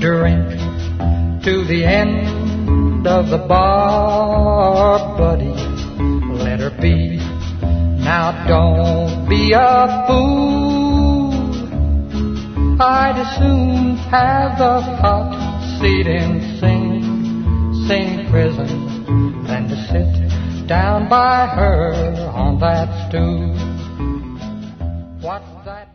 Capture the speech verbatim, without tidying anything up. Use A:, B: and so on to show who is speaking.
A: drink to the end of the bar, buddy, let her be. Now don't be a fool. I'd as soon have the hot seat in Sing Sing prison than to sit down by her on that stool. What's that?